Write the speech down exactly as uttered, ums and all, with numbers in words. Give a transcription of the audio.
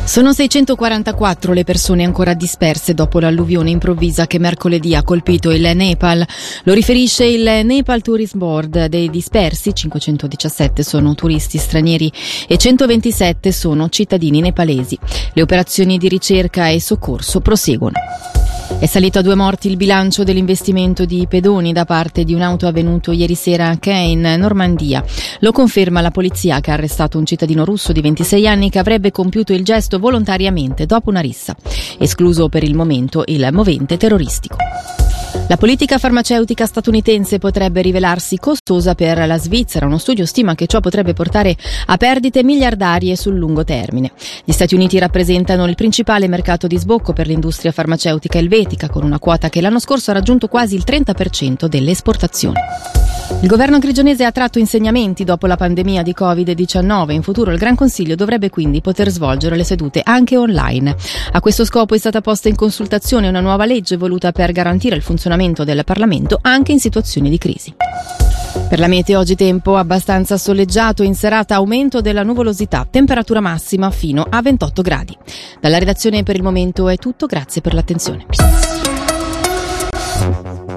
Sono seicentoquarantaquattro le persone ancora disperse dopo l'alluvione improvvisa che mercoledì ha colpito il Nepal. Lo riferisce il Nepal Tourism Board. Dei dispersi, cinquecentodiciassette sono turisti stranieri e centoventisette sono cittadini nepalesi. Le operazioni di ricerca e soccorso proseguono. È salito a due morti il bilancio dell'investimento di pedoni da parte di un'auto avvenuto ieri sera a Caen, Normandia. Lo conferma la polizia, che ha arrestato un cittadino russo di ventisei anni che avrebbe compiuto il gesto volontariamente dopo una rissa. Escluso per il momento il movente terroristico. La politica farmaceutica statunitense potrebbe rivelarsi costosa per la Svizzera. Uno studio stima che ciò potrebbe portare a perdite miliardarie sul lungo termine. Gli Stati Uniti rappresentano il principale mercato di sbocco per l'industria farmaceutica elvetica, con una quota che l'anno scorso ha raggiunto quasi il trenta per cento delle esportazioni. Il governo grigionese ha tratto insegnamenti dopo la pandemia di covid diciannove. In futuro il Gran Consiglio dovrebbe quindi poter svolgere le sedute anche online. A questo scopo è stata posta in consultazione una nuova legge voluta per garantire il funzionamento del Parlamento anche in situazioni di crisi. Per la meteo oggi tempo abbastanza soleggiato, in serata aumento della nuvolosità, temperatura massima fino a ventotto gradi. Dalla redazione per il momento è tutto, grazie per l'attenzione.